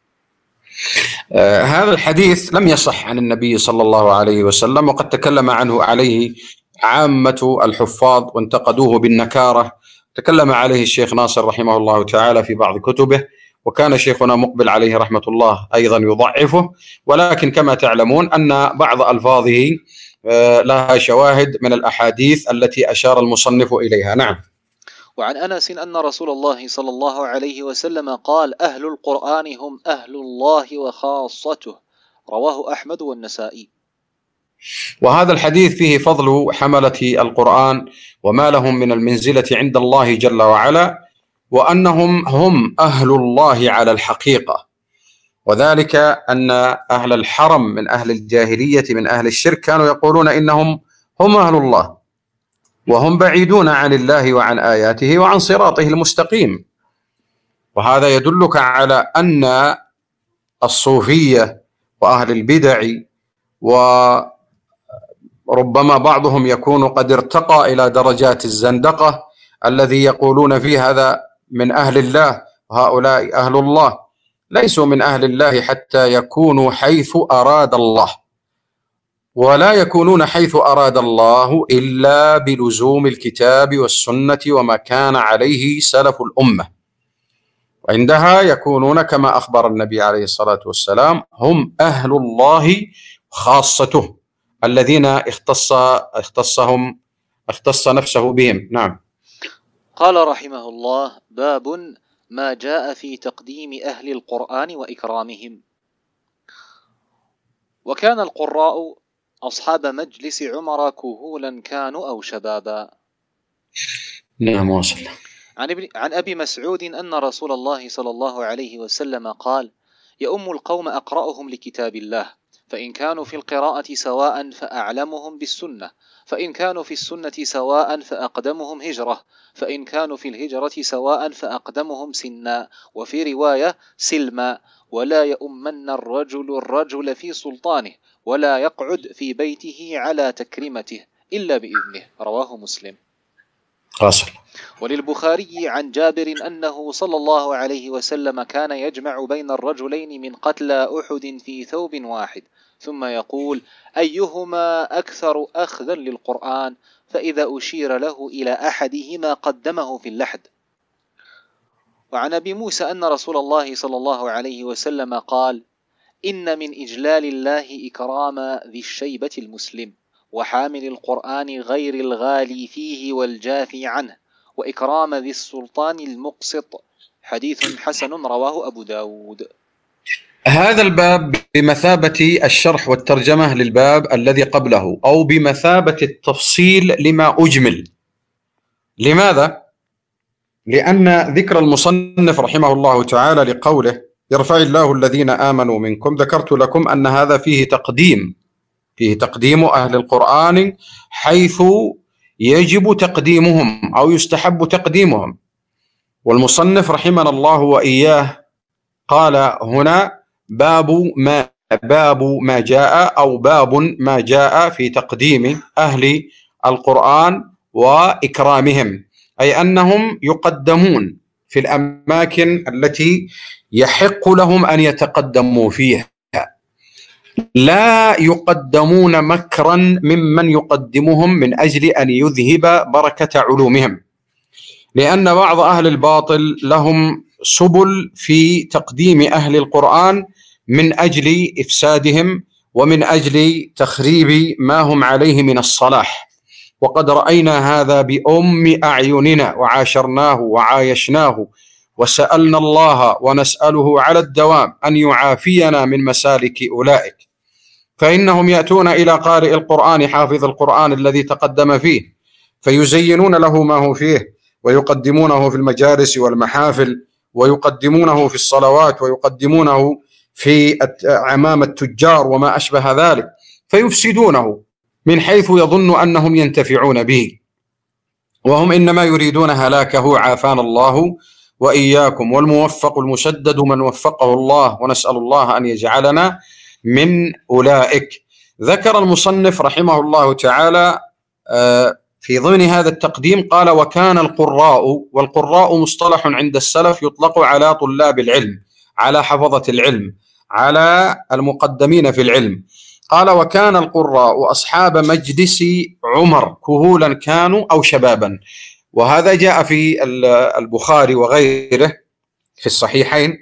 S2: هذا الحديث لم يصح عن النبي صلى الله عليه وسلم، وقد تكلم عنه عليه عامة الحفاظ وانتقدوه بالنكارة. تكلم عليه الشيخ ناصر رحمه الله تعالى في بعض كتبه، وكان شيخنا مقبل عليه رحمة الله أيضا يضعفه، ولكن كما تعلمون أن بعض ألفاظه لها شواهد من الأحاديث التي أشار المصنف إليها. نعم.
S1: وعن أنس أن رسول الله صلى الله عليه وسلم قال أهل القرآن هم أهل الله وخاصته، رواه أحمد والنسائي.
S2: وهذا الحديث فيه فضل حملة القرآن وما لهم من المنزلة عند الله جل وعلا، وأنهم هم أهل الله على الحقيقة، وذلك أن أهل الحرم من أهل الجاهلية من أهل الشرك كانوا يقولون إنهم هم أهل الله، وهم بعيدون عن الله وعن آياته وعن صراطه المستقيم. وهذا يدلك على أن الصوفية وأهل البدع وربما بعضهم يكون قد ارتقى إلى درجات الزندقة الذي يقولون فيه هذا من أهل الله وهؤلاء أهل الله، ليسوا من أهل الله حتى يكونوا حيث أراد الله، ولا يكونون حيث أراد الله إلا بلزوم الكتاب والسنة وما كان عليه سلف الأمة، وعندها يكونون كما أخبر النبي عليه الصلاة والسلام هم أهل الله خاصته الذين اختص نفسه بهم. نعم.
S1: قال رحمه الله باب ما جاء في تقديم أهل القرآن وإكرامهم. وكان القراء أصحاب مجلس عمر كهولا كانوا أو شبابا.
S2: نعم، واصل.
S1: عن أبي مسعود أن رسول الله صلى الله عليه وسلم قال يؤم القوم أقرأهم لكتاب الله، فإن كانوا في القراءة سواء فأعلمهم بالسنة، فإن كانوا في السنة سواء فأقدمهم هجرة، فإن كانوا في الهجرة سواء فأقدمهم سنا، وفي رواية سلما. ولا يؤمن الرجل في سلطانه، ولا يقعد في بيته على تكريمته إلا بإذنه، رواه مسلم.
S2: واصل.
S1: وللبخاري عن جابر أنه صلى الله عليه وسلم كان يجمع بين الرجلين من قتلى أحد في ثوب واحد، ثم يقول أيهما أكثر أخذا للقرآن، فإذا أشير له إلى أحدهما قدمه في اللحد. وعن أبي موسى أن رسول الله صلى الله عليه وسلم قال إن من إجلال الله إكرام ذي الشيبة المسلم، وحامل القرآن غير الغالي فيه والجافي عنه، وإكرام ذي السلطان المقسط، حديث حسن رواه أبو داود.
S2: هذا الباب بمثابة الشرح والترجمة للباب الذي قبله، أو بمثابة التفصيل لما أجمل. لماذا؟ لأن ذكر المصنف رحمه الله تعالى لقوله يرفع الله الذين آمنوا منكم. ذكرت لكم أن هذا فيه تقديم أهل القرآن حيث يجب تقديمهم أو يستحب تقديمهم. والمصنف رحمنا الله وإياه قال هنا باب ما جاء أو باب ما جاء في تقديم أهل القرآن وإكرامهم، أي أنهم يقدمون في الأماكن التي يحق لهم أن يتقدموا فيها، لا يقدمون مكرا ممن يقدمهم من أجل أن يذهب بركة علومهم، لأن بعض أهل الباطل لهم سبل في تقديم أهل القرآن من أجل إفسادهم ومن أجل تخريب ما هم عليه من الصلاح. وقد رأينا هذا بأم أعيننا وعاشرناه وعايشناه، وسألنا الله ونسأله على الدوام أن يعافينا من مسالك أولئك. فإنهم يأتون إلى قارئ القرآن حافظ القرآن الذي تقدم فيه فيزينون له ما هو فيه، ويقدمونه في المجالس والمحافل، ويقدمونه في الصلوات، ويقدمونه في أمام التجار وما أشبه ذلك، فيفسدونه من حيث يظن أنهم ينتفعون به، وهم إنما يريدون هلاكه عافانا الله وإياكم. والموفق المسدد من وفقه الله، ونسأل الله أن يجعلنا من أولئك. ذكر المصنف رحمه الله تعالى في ضمن هذا التقديم قال وكان القراء، والقراء مصطلح عند السلف يطلق على طلاب العلم، على حفظة العلم، على المقدمين في العلم. قال وكان القراء أصحاب مجلس عمر كهولا كانوا أو شبابا. وهذا جاء في البخاري وغيره في الصحيحين،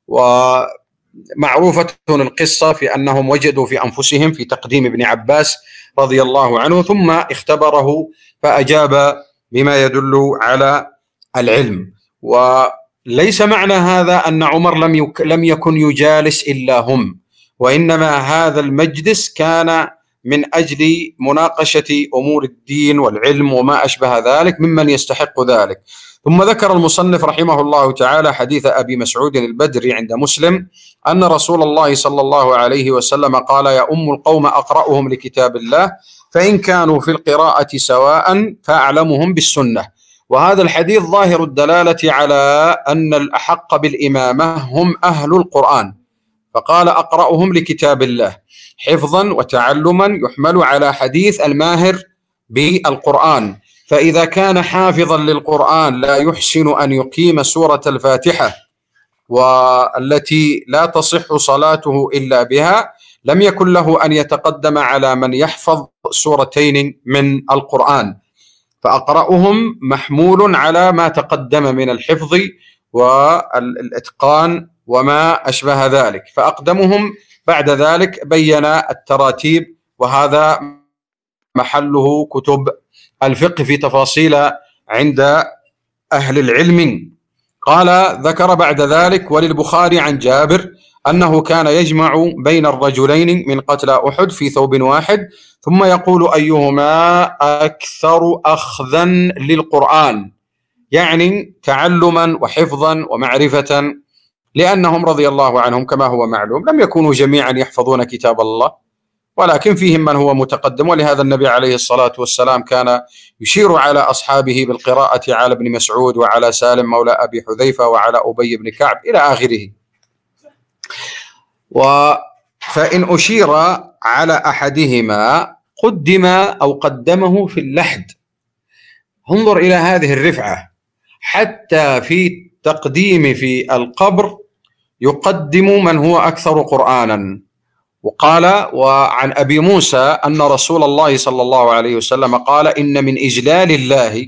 S2: ومعروفة القصة في أنهم وجدوا في أنفسهم في تقديم ابن عباس رضي الله عنه، ثم اختبره فأجاب بما يدل على العلم. وليس معنى هذا أن عمر لم يكن يجالس إلا هم، وإنما هذا المجلس كان من أجل مناقشة أمور الدين والعلم وما أشبه ذلك ممن يستحق ذلك. ثم ذكر المصنف رحمه الله تعالى حديث أبي مسعود البدري عند مسلم أن رسول الله صلى الله عليه وسلم قال يا القوم أقرأهم لكتاب الله، فإن كانوا في القراءة سواء فأعلمهم بالسنة. وهذا الحديث ظاهر الدلالة على أن الأحق بالإمامة هم أهل القرآن، فقال أقرأهم لكتاب الله حفظا وتعلما، يحمل على حديث الماهر بالقرآن. فإذا كان حافظا للقرآن لا يحسن أن يقيم سورة الفاتحة والتي لا تصح صلاته إلا بها، لم يكن له أن يتقدم على من يحفظ سورتين من القرآن. فأقرأهم محمول على ما تقدم من الحفظ والإتقان وما أشبه ذلك، فأقدمهم بعد ذلك بين التراتيب، وهذا محله كتب الفقه في تفاصيل عند أهل العلم. قال ذكر بعد ذلك وللبخاري عن جابر أنه كان يجمع بين الرجلين من قتلى أحد في ثوب واحد، ثم يقول أيهما أكثر أخذا للقرآن، يعني تعلما وحفظا ومعرفة، لأنهم رضي الله عنهم كما هو معلوم لم يكونوا جميعا يحفظون كتاب الله، ولكن فيهم من هو متقدم. ولهذا النبي عليه الصلاة والسلام كان يشير على أصحابه بالقراءة على ابن مسعود وعلى سالم مولى أبي حذيفة وعلى أبي بن كعب إلى آخره. فإن أشير على أحدهما قدم أو قدمه في اللحد. انظر إلى هذه الرفعة، حتى في تقديم في القبر يقدم من هو أكثر قرآنا. وقال وعن أبي موسى أن رسول الله صلى الله عليه وسلم قال إن من إجلال الله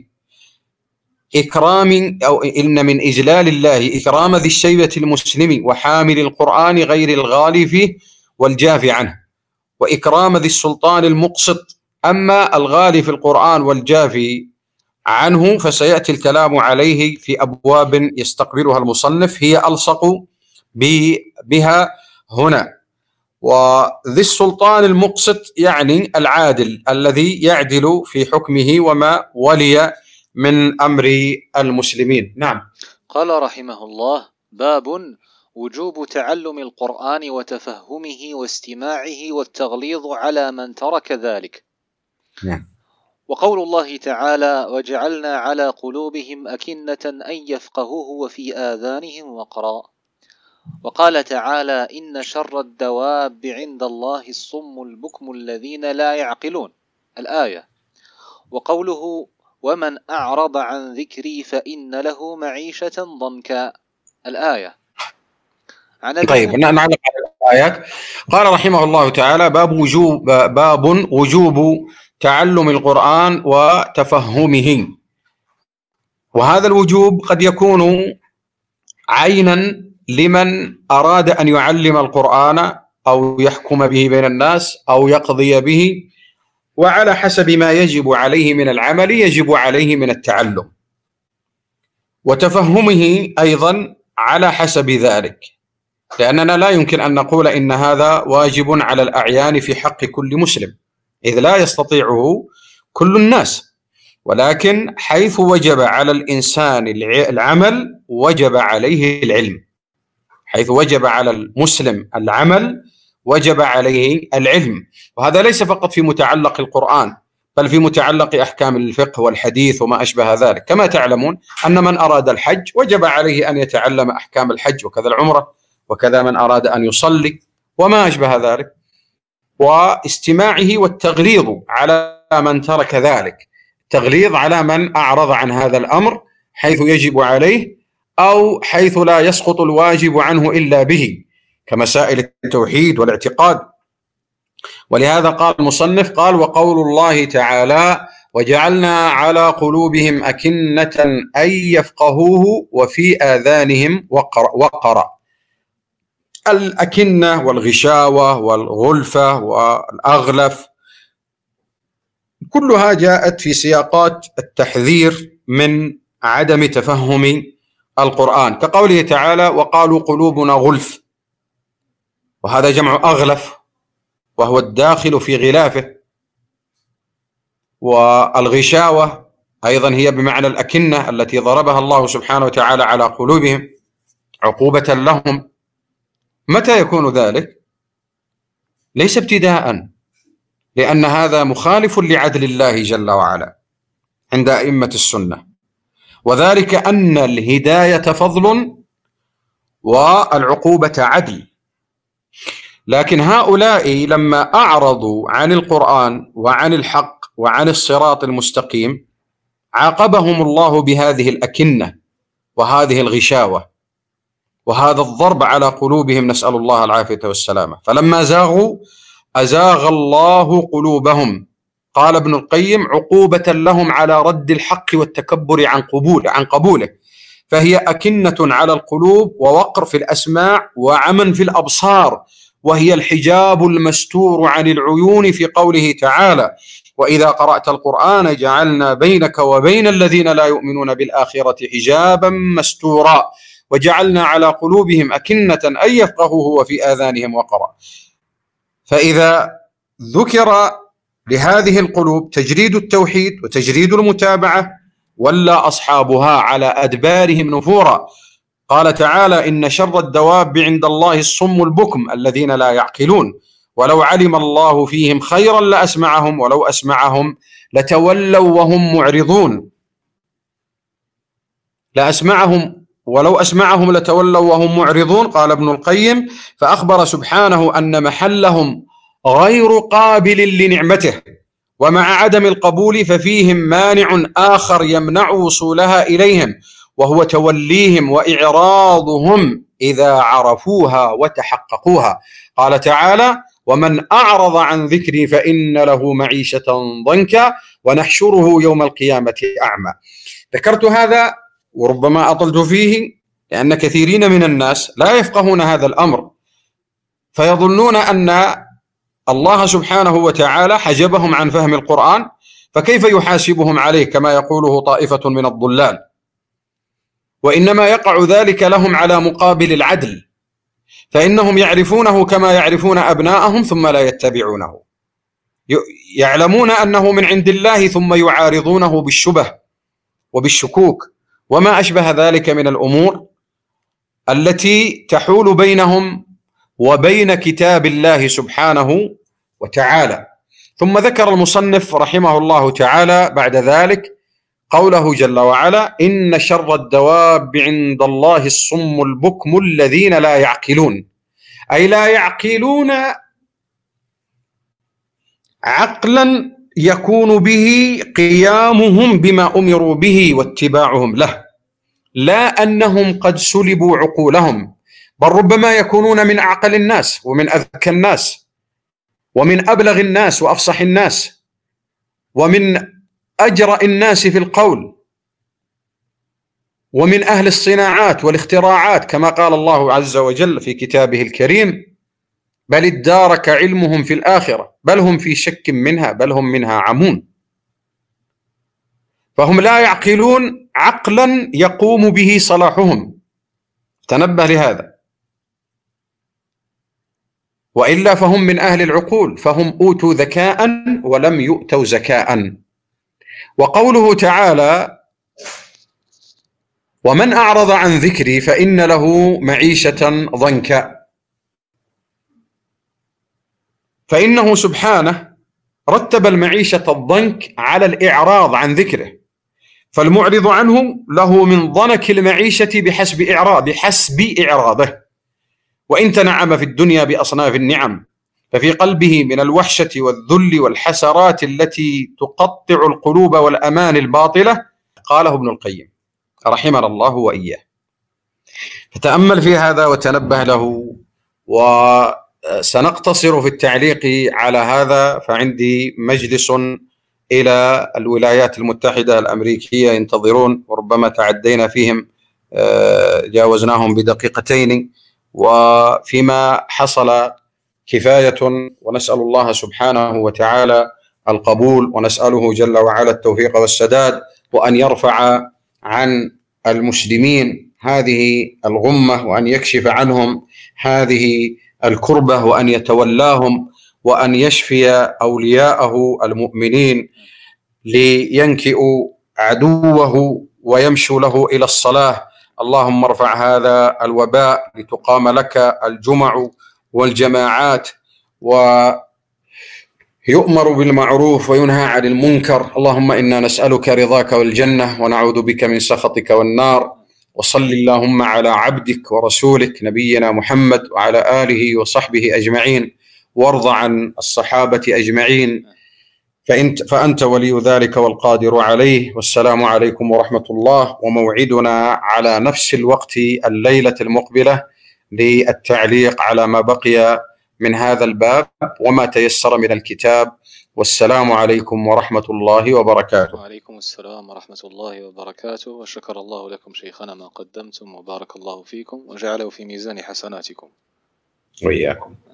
S2: إكرام ذي الشيبة المسلم وحامل القرآن غير الغالي فيه والجاف عنه، وإكرام ذي السلطان المقسط. أما الغالي في القرآن والجافي عنه فسيأتي الكلام عليه في أبواب يستقبلها المصنف هي ألصق بها هنا. وذي السلطان المقسط يعني العادل الذي يعدل في حكمه وما ولي من أمر المسلمين. نعم.
S1: قال رحمه الله: باب وجوب تعلم القرآن وتفهمه واستماعه والتغليظ على من ترك ذلك.
S2: نعم.
S1: وقول الله تعالى: وجعلنا على قلوبهم أكنة أن يفقهوه وفي آذانهم وقرا. وقال تعالى: إن شر الدواب عند الله الصم البكم الذين لا يعقلون، الآية. وقوله: ومن أعرض عن ذكري فإن له معيشة ضنكا، الآية.
S2: طيب نعلق على الآيات. قال رحمه الله تعالى: باب وجوب تعلم القرآن وتفهمه. وهذا الوجوب قد يكون عينا لمن أراد أن يعلم القرآن أو يحكم به بين الناس أو يقضي به، وعلى حسب ما يجب عليه من العمل يجب عليه من التعلم، وتفهمه أيضا على حسب ذلك، لأننا لا يمكن أن نقول إن هذا واجب على الأعيان في حق كل مسلم، إذ لا يستطيعه كل الناس. ولكن حيث وجب على الإنسان العمل وجب عليه العلم، حيث وجب على المسلم العمل وجب عليه العلم. وهذا ليس فقط في متعلق القرآن، بل في متعلق أحكام الفقه والحديث وما أشبه ذلك. كما تعلمون أن من أراد الحج وجب عليه أن يتعلم أحكام الحج، وكذا العمرة، وكذا من أراد أن يصلي وما أشبه ذلك. واستماعه والتغليظ على من ترك ذلك، تغليظ على من أعرض عن هذا الأمر حيث يجب عليه أو حيث لا يسقط الواجب عنه إلا به، كمسائل التوحيد والاعتقاد. ولهذا قال المصنف: قال: وقول الله تعالى: وجعلنا على قلوبهم أكنة أن يفقهوه وفي آذانهم وقرا. الأكنة والغشاوة والغلفة والأغلف كلها جاءت في سياقات التحذير من عدم تفهم القرآن، كقوله تعالى: وقالوا قلوبنا غلف، وهذا جمع أغلف وهو الداخل في غلافه. والغشاوة أيضا هي بمعنى الأكنة التي ضربها الله سبحانه وتعالى على قلوبهم عقوبة لهم. متى يكون ذلك؟ ليس ابتداء، لأن هذا مخالف لعدل الله جل وعلا عند أئمة السنة، وذلك أن الهداية فضل والعقوبة عدل. لكن هؤلاء لما أعرضوا عن القرآن وعن الحق وعن الصراط المستقيم عاقبهم الله بهذه الأكنة وهذه الغشاوة وهذا الضرب على قلوبهم، نسأل الله العافية والسلامة. فلما زاغوا أزاغ الله قلوبهم. قال ابن القيم: عقوبة لهم على رد الحق والتكبر عن قبوله، فهي أكنة على القلوب ووقر في الأسماع وعمى في الأبصار، وهي الحجاب المستور عن العيون في قوله تعالى: وإذا قرأت القرآن جعلنا بينك وبين الذين لا يؤمنون بالآخرة حجابا مستورا وجعلنا على قلوبهم أكنة أن يفقهوه وفي آذانهم وقرا. فإذا ذكر لهذه القلوب تجريد التوحيد وتجريد المتابعة ولا أصحابها على أدبارهم نفورا. قال تعالى: إن شر الدواب عند الله الصم البكم الذين لا يعقلون ولو علم الله فيهم خيرا لأسمعهم ولو أسمعهم لتولوا وهم معرضون. ولو أسمعهم لتولوا وهم معرضون. قال ابن القيم: فأخبر سبحانه أن محلهم غير قابل لنعمته، ومع عدم القبول ففيهم مانع آخر يمنع وصولها إليهم، وهو توليهم وإعراضهم إذا عرفوها وتحققوها. قال تعالى: ومن أعرض عن ذكري فإن له معيشة ضنكا ونحشره يوم القيامة أعمى. ذكرت هذا وربما أطلت فيه لأن كثيرين من الناس لا يفقهون هذا الأمر، فيظنون أن الله سبحانه وتعالى حجبهم عن فهم القرآن، فكيف يحاسبهم عليه كما يقوله طائفة من الضلال؟ وإنما يقع ذلك لهم على مقابل العدل، فإنهم يعرفونه كما يعرفون أبناءهم ثم لا يتبعونه، يعلمون أنه من عند الله ثم يعارضونه بالشبه وبالشكوك وما أشبه ذلك من الأمور التي تحول بينهم وبين كتاب الله سبحانه وتعالى. ثم ذكر المصنف رحمه الله تعالى بعد ذلك قوله جل وعلا: إن شر الدواب عند الله الصم البكم الذين لا يعقلون، أي لا يعقلون عقلا يكون به قيامهم بما أمروا به واتباعهم له، لا أنهم قد سلبوا عقولهم، بل ربما يكونون من أعقل الناس ومن أذكى الناس ومن أبلغ الناس وأفصح الناس ومن أجرأ الناس في القول ومن أهل الصناعات والاختراعات، كما قال الله عز وجل في كتابه الكريم: بل ادارك علمهم في الآخرة بل هم في شك منها بل هم منها عمون. فهم لا يعقلون عقلا يقوم به صلاحهم، تنبه لهذا، وإلا فهم من أهل العقول، فهم أوتوا ذكاء ولم يؤتوا زكاء. وقوله تعالى: ومن أعرض عن ذكري فإن له معيشة ضنكا، فإنه سبحانه رتب المعيشة الضنك على الإعراض عن ذكره، فالمعرض عنه له من ضنك المعيشة بحسب إعراضه، وإن تنعم في الدنيا بأصناف النعم، ففي قلبه من الوحشة والذل والحسرات التي تقطع القلوب والأمان الباطلة. قاله ابن القيم رحمنا الله وإياه. فتأمل في هذا وتنبه له. وسنقتصر في التعليق على هذا، فعندي مجلس إلى الولايات المتحدة الأمريكية ينتظرون، وربما تعدينا فيهم، جاوزناهم بدقيقتين، وفيما حصل كفاية، ونسأل الله سبحانه وتعالى القبول، ونسأله جل وعلا التوفيق والسداد، وأن يرفع عن المسلمين هذه الغمة، وأن يكشف عنهم هذه الكربة، وأن يتولاهم، وأن يشفي أولياءه المؤمنين لينكئوا عدوه ويمشوا له إلى الصلاة. اللهم ارفع هذا الوباء لتقام لك الجمع والجماعات، ويؤمر بالمعروف وينهى عن المنكر. اللهم إنا نسألك رضاك والجنة ونعوذ بك من سخطك والنار. وصل اللهم على عبدك ورسولك نبينا محمد وعلى آله وصحبه أجمعين، وارض عن الصحابة أجمعين، فأنت ولي ذلك والقادر عليه. والسلام عليكم ورحمة الله، وموعدنا على نفس الوقت الليلة المقبلة للتعليق على ما بقي من هذا الباب وما تيسر من الكتاب. والسلام عليكم ورحمة الله وبركاته.
S1: وعليكم السلام ورحمة الله وبركاته، وشكر الله لكم شيخنا ما قدمتم، وبارك الله فيكم وجعله في ميزان حسناتكم.
S2: وإياكم.